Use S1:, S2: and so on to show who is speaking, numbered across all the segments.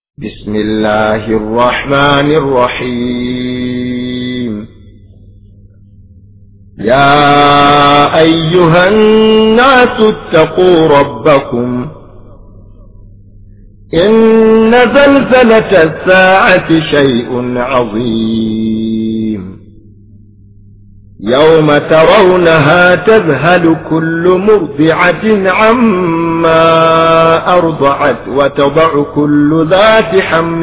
S1: بسم الله الرحمن الرحيم. يا أيها الناس اتقوا ربكم إن زلزلة الساعة شيء عظيم يوم ترونها تذهل كل مرضعة عما أرضعت وتضع كل ذات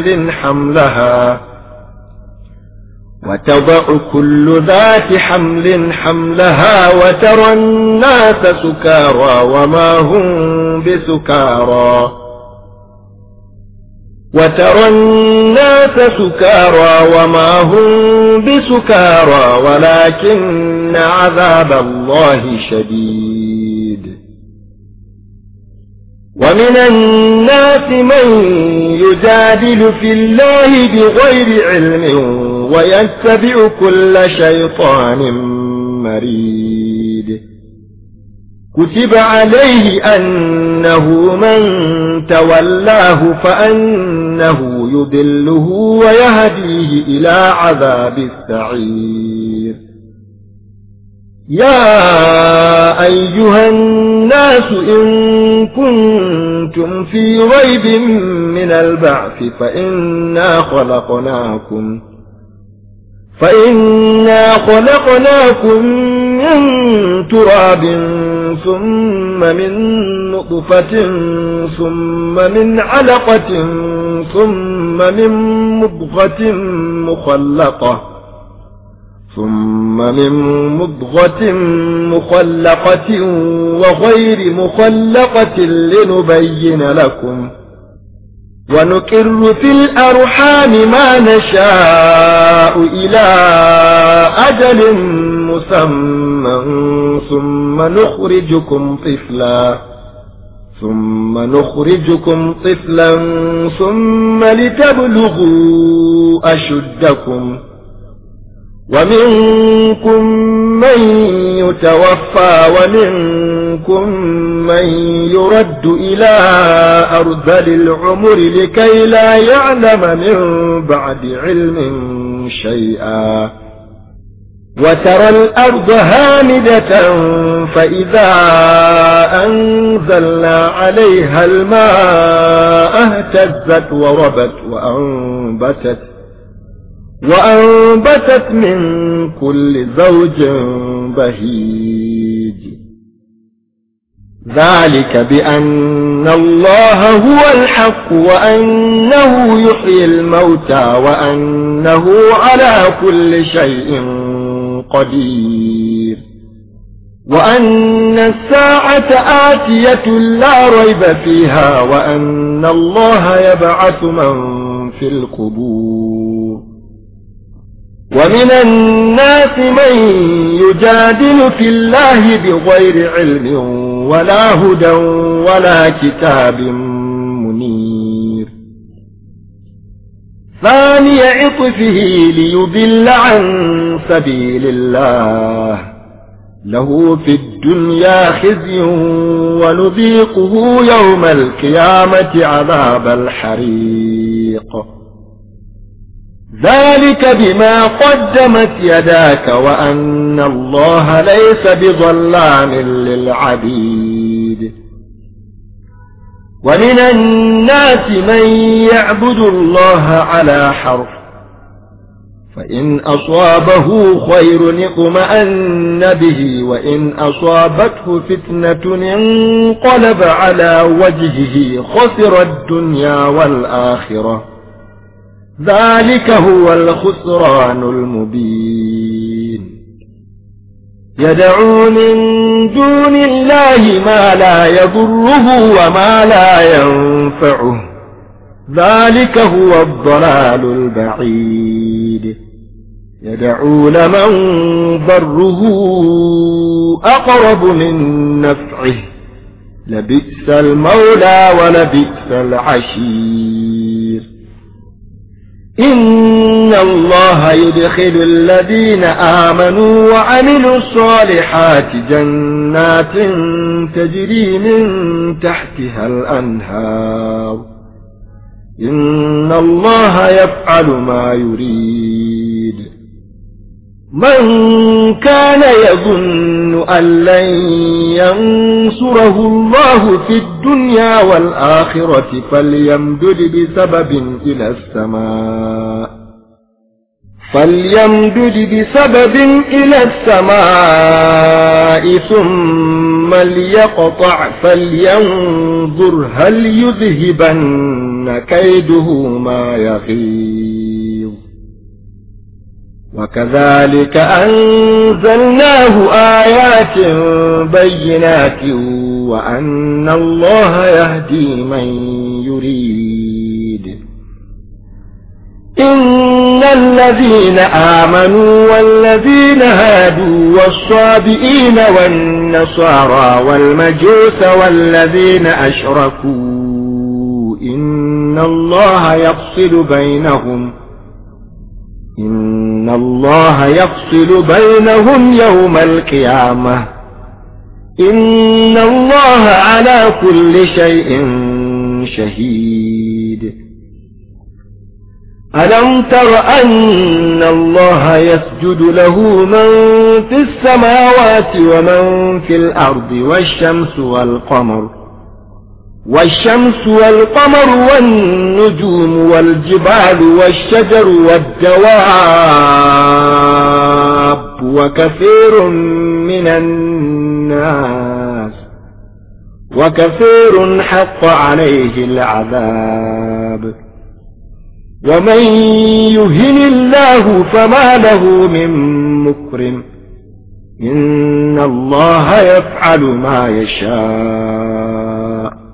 S1: حمل حملها وترى الناس سكارى وما هم بسكارى ولكن عذاب الله شديد. ومن الناس من يجادل في الله بغير علم ويتبع كل شيطان مريد. كتب عليه أنه من تولاه فأنه يضله ويهديه إلى عذاب السعير. يا أيها الناس إن كنتم في ريب من البعث فإنا خلقناكم من تراب ثم من نطفة ثم من علقة ثم من مضغة مخلقة وغير مخلقة لنبين لكم ونقر في الأرحام ما نشاء إلى أجل مسمى ثم نخرجكم طفلا ثم لتبلغوا أشدكم ومنكم من يتوفى ومنكم من يرد إلى أرذل العمر لكي لا يعلم من بعد علم شيئا. وترى الأرض هامدة فإذا أنزلنا عليها الماء اهتزت وربت وأنبتت من كل زوج بهيج. ذلك بأن الله هو الحق وأنه يحيي الموتى وأنه على كل شيء قدير وأن الساعة آتية لا ريب فيها وأن الله يبعث من في القبور. ومن الناس من يجادل في الله بغير علم ولا هدى ولا كتاب منير. ثاني عطفه ليضل عن سبيل الله له في الدنيا خزي ونذيقه يوم القيامة عذاب الحريق. ذلك بما قدمت يداك وأن الله ليس بظلام للعبيد. ومن الناس من يعبد الله على حرف فإن أصابه خير اطمأن به وإن أصابته فتنة انقلب على وجهه خسر الدنيا والآخرة. ذلك هو الخسران المبين. يدعو من دون الله ما لا يضره وما لا ينفعه ذلك هو الضلال البعيد. يدعو لمن ضره أقرب من نفعه لبئس المولى ولبئس العشير. إن الله يدخل الذين آمنوا وعملوا الصالحات جنات تجري من تحتها الأنهار إن وأن الله يفعل ما يريد. من كان يظن أن لن ينصره الله في الدنيا والآخرة فليمدد بسبب إلى السماء ثم ليقطع فلينظر هل يذهبن كيده ما يغيظ. وكذلك أنزلناه آيات بينات وأن الله يهدي من يريد. إن الذين آمنوا والذين هادوا والصابئين والنصارى والمجوس والذين أشركوا إن الله يفصل بينهم يوم القيامة إن الله على كل شيء شهيد. ألم تر أن الله يسجد له من في السماوات ومن في الأرض والشمس والقمر والنجوم والجبال والشجر والدواب وكثير حق عليه العذاب. ومن يهن الله فما له من مكرم إن الله يفعل ما يشاء.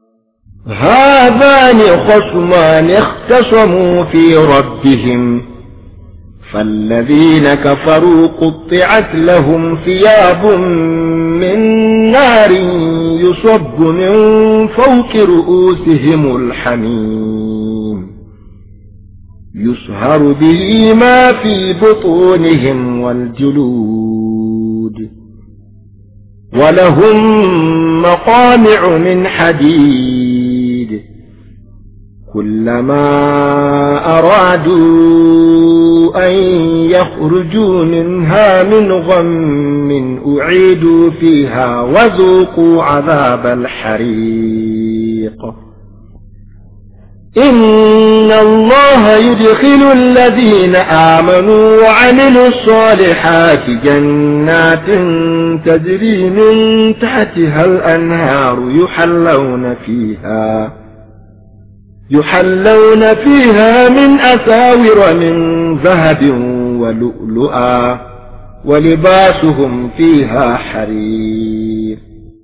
S1: هذان خصمان اختصموا في ربهم فالذين كفروا قطعت لهم ثياب من نار يصب من فوق رؤوسهم الحميم يصهر به ما في بطونهم والجلود. ولهم مقامع من حديد كلما أرادوا أن يخرجوا منها من غم أعيدوا فيها وذوقوا عذاب الحريق. إن الله يدخل الذين آمنوا وعملوا الصالحات جنات تجري من تحتها الأنهار يحلون فيها من أساور من ذهب ولؤلؤا ولباسهم فيها حرير.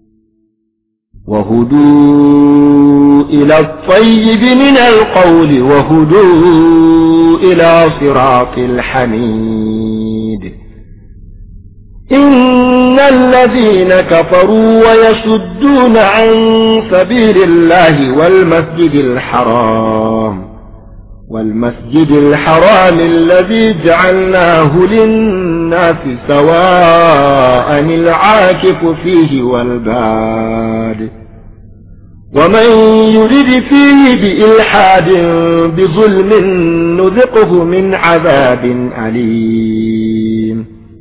S1: وهدوا إلى الطيب من القول وهدوا إلى صراط الحميد. إن الذين كفروا ويصدون عن سبيل الله والمسجد الحرام الذي جعلناه للناس سواء العاكف فيه والباد ومن يرد فيه بإلحاد بظلم نذقه من عذاب أليم.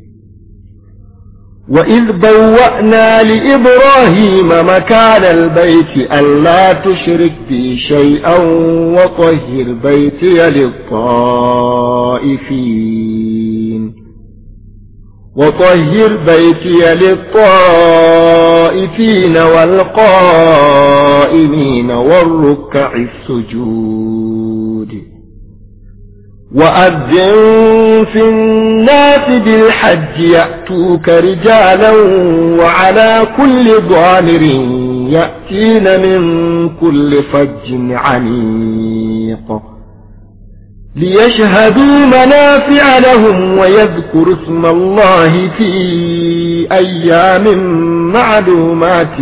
S1: وإذ بوأنا لإبراهيم مكان البيت ألا تشرك بي شيئا وطهر بيتي للطائفين والقائمين والركع السجود. وأذن في الناس بالحج يأتوك رجالا وعلى كل ضامر يأتين من كل فج عميق ليشهدوا منافع لهم ويذكروا اسم الله في أيام معلومات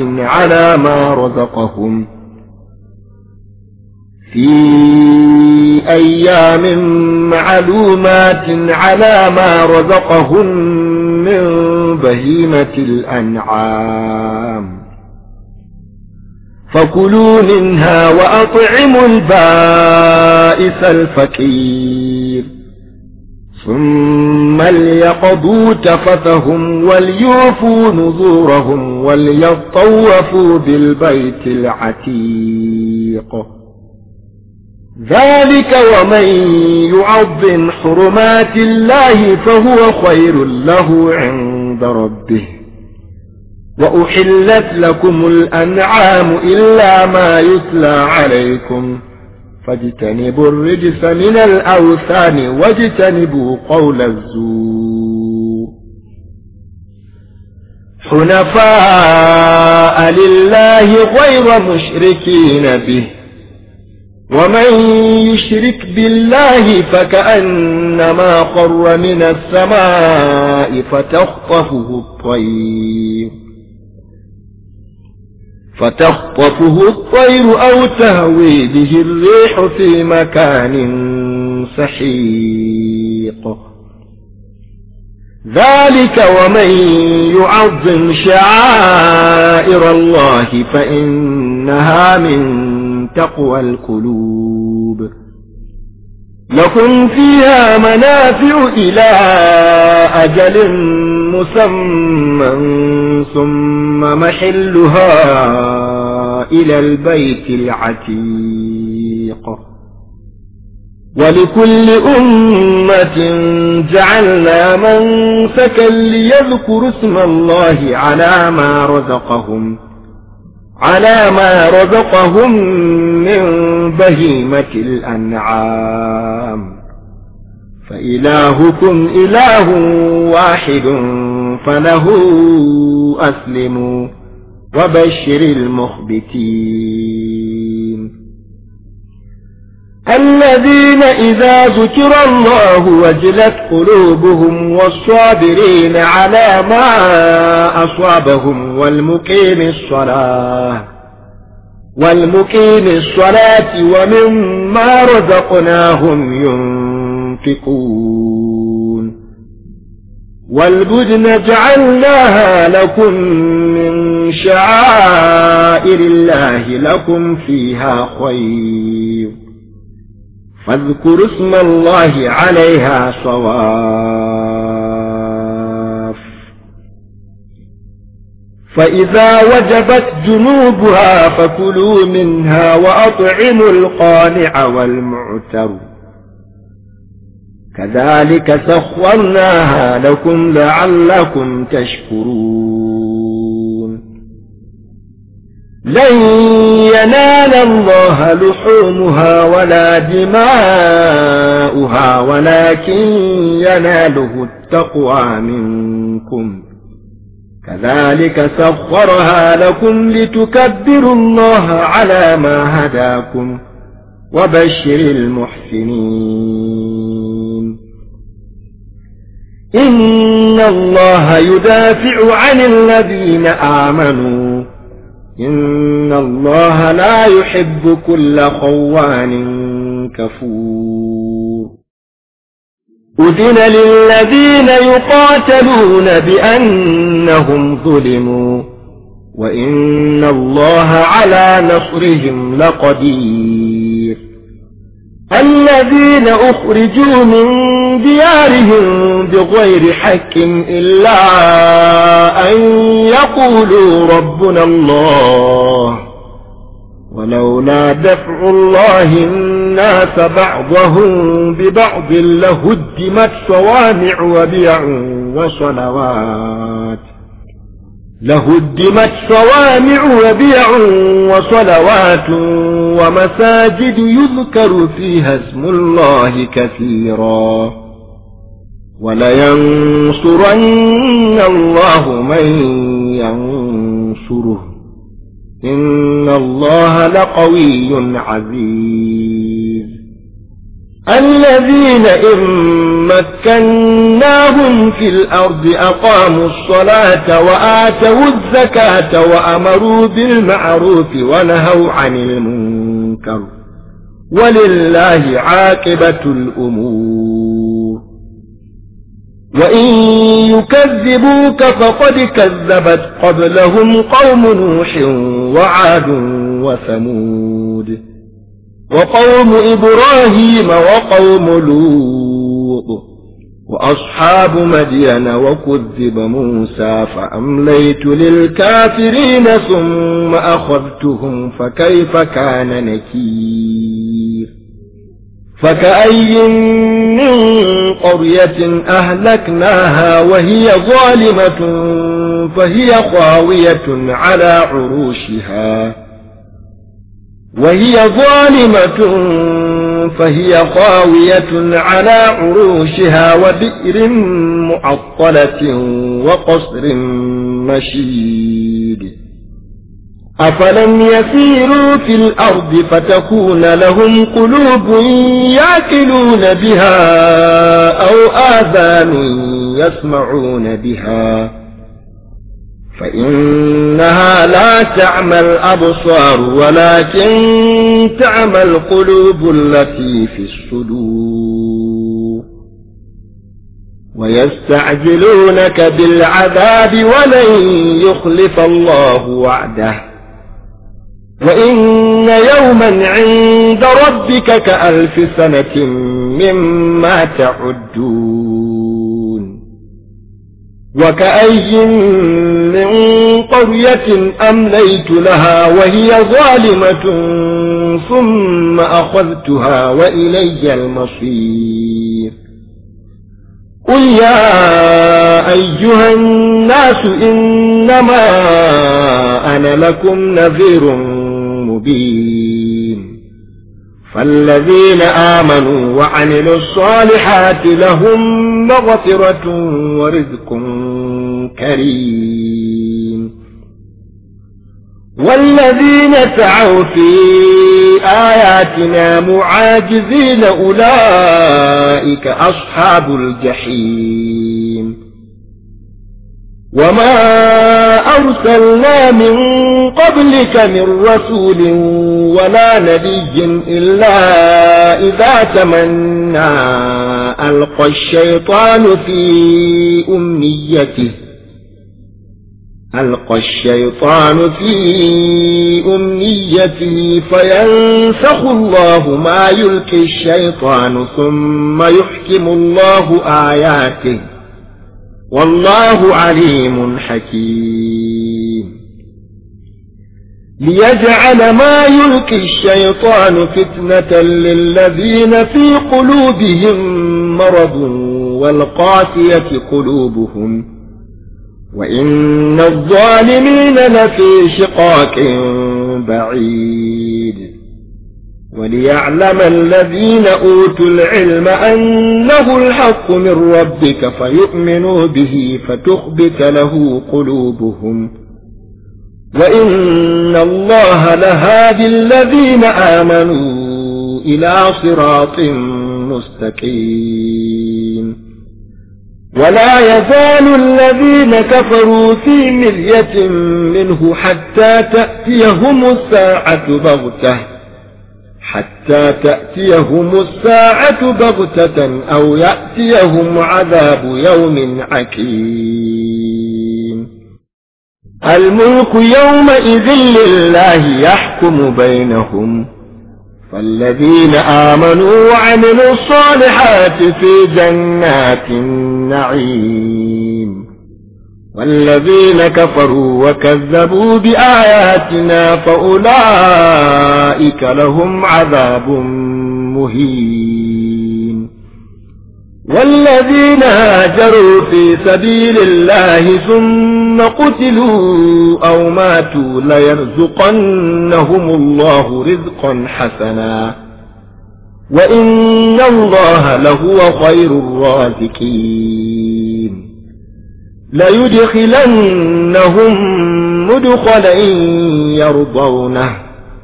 S1: على ما رزقهم من بهيمة الأنعام. فكلوا منها وأطعموا البائس الفقير ثم ليقضوا تفثهم وليوفوا نذورهم وليطوفوا بالبيت العتيق ذلك ومن يعظم حرمات الله فهو خير له عند ربه وأحلت لكم الأنعام إلا ما يتلى عليكم فاجتنبوا الرجس من الأوثان واجتنبوا قول الزور حنفاء لله غير مشركين به ومن يشرك بالله فكأنما خر من السماء فتخطفه الطير أو تهوي به الريح في مكان سحيق ذلك ومن يعظم شعائر الله فإنها من تقوى القلوب لكم فيها منافع إلى أجل مسمى ثم محلها إلى البيت العتيق ولكل أمة جعلنا منسكا ليذكروا اسم الله على ما رزقهم من بهيمة الأنعام فإلهكم إله واحد فله أسلموا وبشر المخبتين الذين إذا ذكر الله وجلت قلوبهم والصابرين على ما أصابهم والمقيم الصلاة ومما رزقناهم ينفقون والبدن جعلناها لكم من شعائر الله لكم فيها خير فاذكروا اسم الله عليها صواف فإذا وجبت جنوبها فكلوا منها وأطعموا القانع والمعتر كذلك سخرناها لكم لعلكم تشكرون لن ينال الله لحومها ولا دماؤها ولكن يناله التقوى منكم كذلك سخرها لكم لتكبروا الله على ما هداكم وبشر المحسنين إن الله يدافع عن الذين آمنوا إن الله لا يحب كل خوان كفور أذن للذين يقاتلون بأنهم ظلموا وإن الله على نصرهم لقدير الذين أخرجوا من ديارهم بغير حق إلا أن يقولوا ربنا الله ولولا دفع الله الناس بعضهم ببعض لهدمت صوامع وبيع وصلوات ومساجد يذكر فيها اسم الله كثيرا ولينصرن الله من ينصره إن الله لقوي عزيز الذين إن مكناهم في الأرض أقاموا الصلاة وآتوا الزكاة وأمروا بالمعروف ونهوا عن المنكر ولله عاقبة الأمور وإن يكذبوك فقد كذبت قبلهم قوم نوح وعاد وثمود وقوم إبراهيم وقوم لوط وأصحاب مدين وكذب موسى فأمليت للكافرين ثم أخذتهم فكيف كان نكير فكأي من قرية أهلكناها وهي ظالمة فهي خاوية على عروشها وبئر معطلة وقصر مشيد أفلم يسيروا في الأرض فتكون لهم قلوب يعقلون بها أو آذان يسمعون بها فإنها لا تعمى الأبصار ولكن تعمى القلوب التي في الصدور ويستعجلونك بالعذاب ولن يخلف الله وعده وإن يوما عند ربك كألف سنة مما تعدون وكأي من قرية أمليت لها وهي ظالمة ثم أخذتها وإلي المصير قل يا أيها الناس إنما أنا لكم نذير مبين فالذين آمنوا وعملوا الصالحات لهم مغفرة ورزق كريم والذين سعوا في آياتنا معاجزين أولئك أصحاب الجحيم وما أرسلنا من قبلك من رسول ولا نبي إلا إذا تمنى ألقى الشيطان في أمنيته فينسخ الله ما يلقي الشيطان ثم يحكم الله آياته والله عليم حكيم ليجعل ما يلقي الشيطان فتنة للذين في قلوبهم مرض والقاسية قلوبهم وإن الظالمين لفي شقاق بعيد وليعلم الذين أوتوا العلم أنه الحق من ربك فيؤمنوا به فتخبت له قلوبهم وإن الله لهادي الذين آمنوا إلى صراط مستقيم ولا يزال الذين كفروا في مرية منه حتى تأتيهم الساعة بغتة أو يأتيهم عذاب يوم عقيم الملك يومئذ لله يحكم بينهم فالذين آمنوا وعملوا الصالحات في جنات النعيم والذين كفروا وكذبوا بآياتنا فأولئك لهم عذاب مهين والذين هاجروا في سبيل الله ثم قتلوا أو ماتوا ليرزقنهم الله رزقا حسنا وإن الله لهو خير الرازقين ليدخلنهم مدخلا يرضونه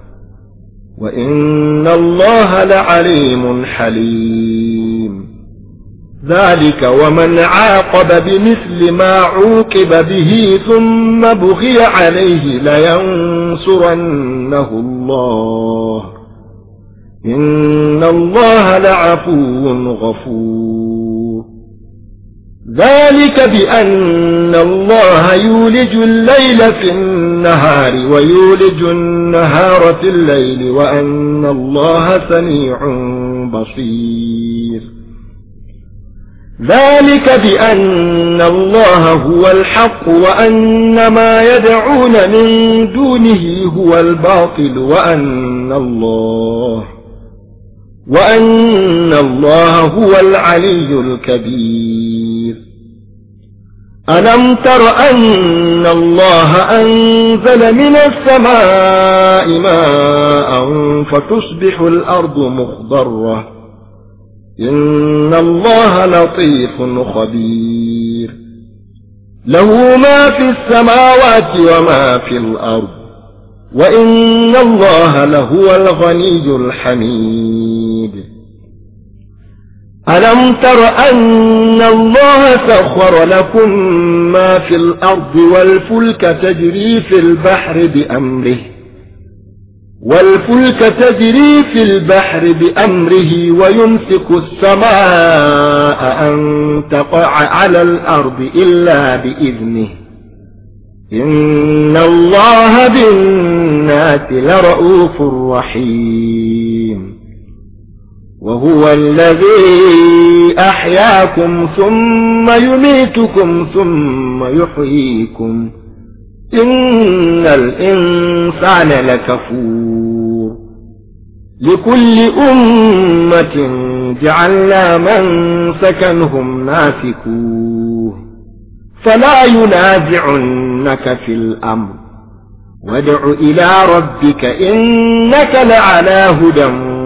S1: وإن الله لعليم حليم ذلك ومن عاقب بمثل ما عوقب به ثم بغي عليه لينصرنه الله إن الله لعفو غفور ذلك بأن الله يولج الليل في النهار ويولج النهار في الليل وأن الله سميع بصير. ذلك بأن الله هو الحق وأن ما يدعون من دونه هو الباطل وأن الله هو العلي الكبير. ألم تر أن الله أنزل من السماء ماء فتصبح الأرض مخضرة إن الله لطيف خبير. له ما في السماوات وما في الأرض وإن الله لهو الغني الحميد. ألم تر أن الله سخر لكم ما في الأرض والفلك تجري في البحر بأمره ويمسك السماء أن تقع على الأرض إلا بإذنه إن الله بالناس لرؤوف رحيم. وهو الذي أحياكم ثم يميتكم ثم يحييكم إن الإنسان لكفور. لكل أمة جعلنا منسكا هم ناسكوه فلا ينازعنك في الأمر وادع إلى ربك إنك لعلى هدى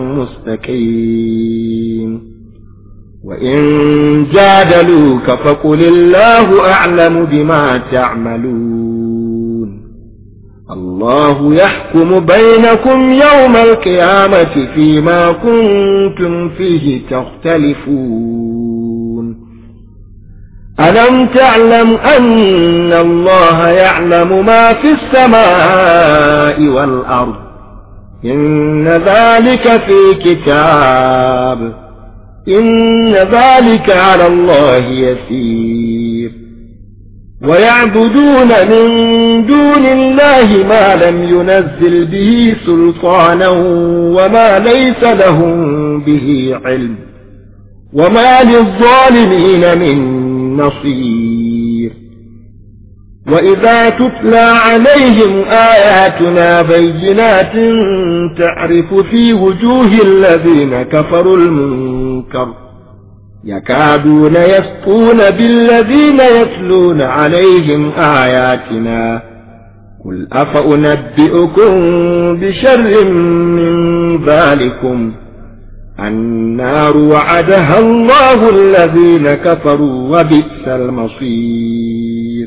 S1: مستقيم. وإن جادلوك فقل الله أعلم بما تعملون. الله يحكم بينكم يوم القيامة فيما كنتم فيه تختلفون. ألم تعلم أن الله يعلم ما في السماء والأرض إن ذلك في كتاب إن ذلك على الله يسير. ويعبدون من دون الله ما لم ينزل به سلطانا وما ليس لهم به علم وما للظالمين من نصير. وإذا تتلى عليهم آياتنا بينات تعرف في وجوه الذين كفروا المنكر يكادون يسطون بالذين يتلون عليهم آياتنا قل أفأنبئكم بشر من ذلكم النار وعدها الله الذين كفروا وبئس المصير.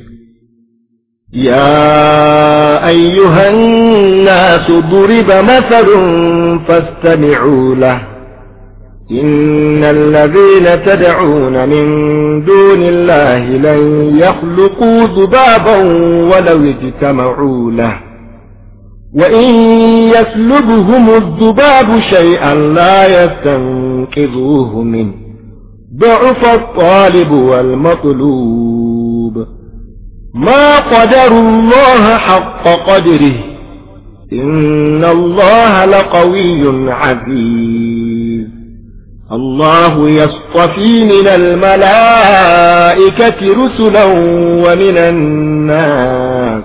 S1: يا أيها الناس ضرب مثل فاستمعوا له إن الذين تدعون من دون الله لن يخلقوا ذبابا ولو اجتمعوا له وإن يسلبهم الذباب شيئا لا يستنقذوه منه ضعف الطالب والمطلوب. ما قدروا الله حق قدره إن الله لقوي عزيز. الله يصطفي من الملائكة رسلا ومن الناس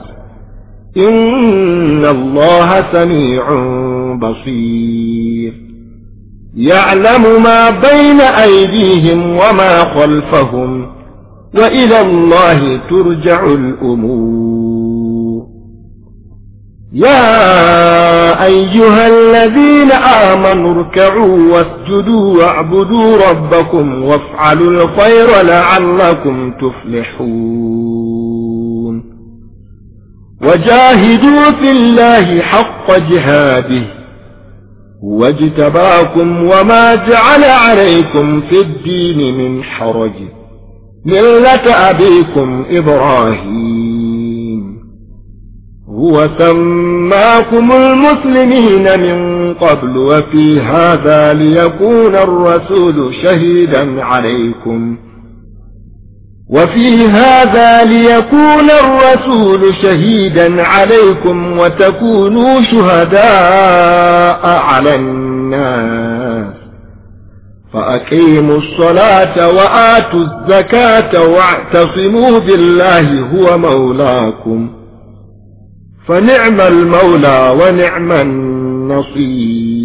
S1: إن الله سميع بصير. يعلم ما بين أيديهم وما خلفهم وإلى الله ترجع الأمور. يا أيها الذين آمنوا اركعوا واسجدوا واعبدوا ربكم وافعلوا الخير لعلكم تفلحون. وجاهدوا في الله حق جهاده هو اجتباكم وما جعل عليكم في الدين من حرج ملة أبيكم إبراهيم هو سماكم المسلمين من قبل وفي هذا ليكون الرسول شهيدا عليكم وفي هذا ليكون الرسول شهيدا عليكم وتكونوا شهداء على الناس فأقيموا الصلاة وآتوا الزكاة واعتصموا بالله هو مولاكم فنعم المولى ونعم النصير.